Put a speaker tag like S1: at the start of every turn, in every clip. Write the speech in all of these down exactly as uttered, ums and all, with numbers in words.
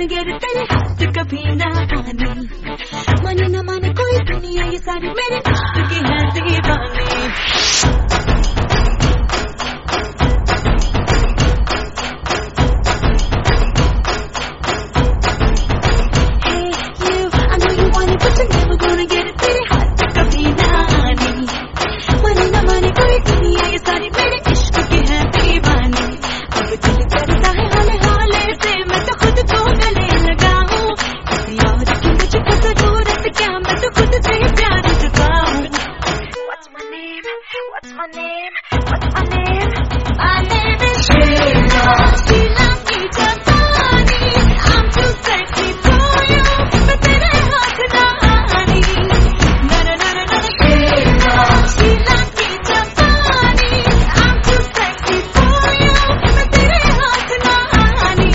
S1: get it तेरे हाथ कभी ना आने माने ना माने कोई दुनिया ये सारी मेरे इश्क की है दीवानी What's my name? What's my name? My name is Sheila. Sheila की जवानी. I'm too sexy for you. मैं तेरे हाथ ना आनी. Na na na na na. Sheila. Sheila की जवानी. I'm too sexy for you. मैं तेरे हाथ ना आनी.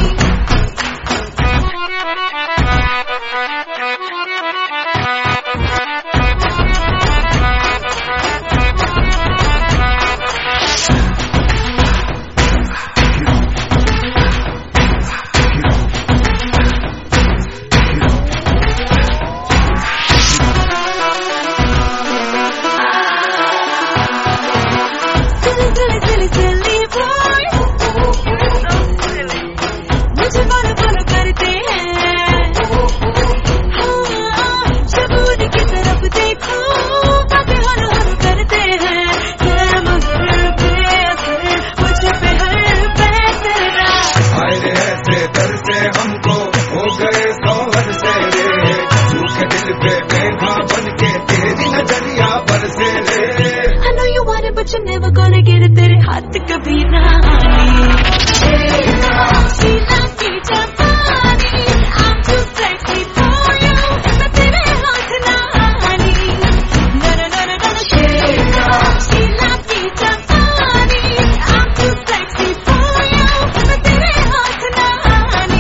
S1: But you're never gonna get it तेरे हाथ कभी ना आनी Sheila, Sheila की जवानी I'm too sexy for you मैं तेरे हाथ ना आनी Na na na na na Sheila, Sheila की जवानी I'm too sexy for you मैं तेरे हाथ ना आनी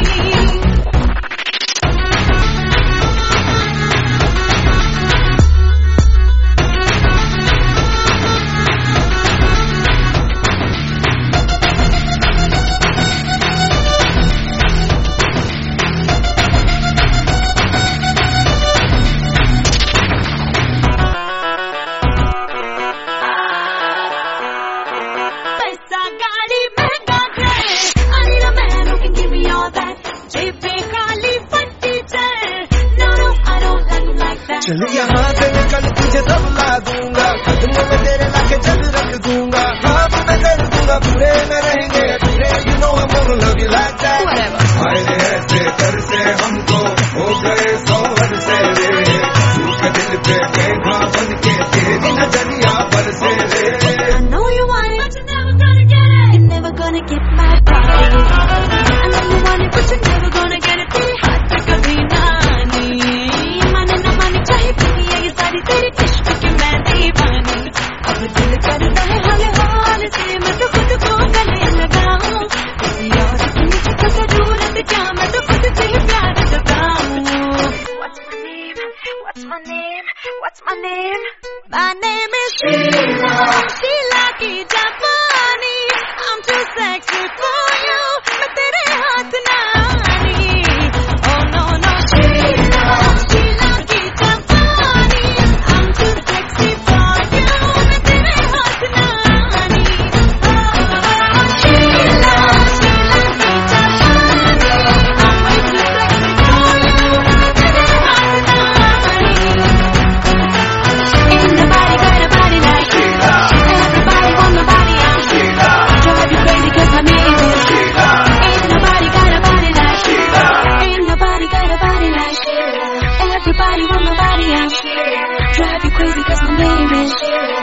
S2: चल यहाँ से निकल तुझे सब ला दूंगा कदमों में तेरे लाके जग रख दूंगा हाँ मैं कर दूंगा पूरे न रहेंगे अधूरे you know I'm gonna love you like that आए ऐसे कर से हमको हो गए सौ हद से रे सूखे दिल पे देखा बन के तेरी नजरिया पर से रे
S1: I know you want it but you're never gonna get it you're never gonna get my body I know you want it but you're never gonna get it तेरे हाथ कभी ना आनी माने ना माने चाहे दुनिया ये सारी तेरे इश्क की मैं दीवानी अब दिल करता है हाल हाल से मैं तो खुद को गले लगाऊं किसी और की मुझे तो जरूरत क्या मैं तो खुद से ही प्यार जताऊं What's my name? What's my name? What's my name? My name is Sheila. Sheila की जवानी I'm too sexy for you मैं तेरे हाथ ना आनी Oh no no Sheila. Sheila की जवानी I'm too sexy for you मैं तेरे हाथ ना आनी Oh Sheila. Sheila की जवानी I'm way too sexy for you मैं तेरे हाथ ना आनी Ain't nobody got a body like Sheila. Everybody want my body, I'm Sheila. Drive you crazy 'cause my name is Sheila. Ain't nobody got a body like Sheila. Ain't nobody got a body like Sheila. Everybody want my body, I'm Sheila. Drive you crazy 'cause my name is Sheila.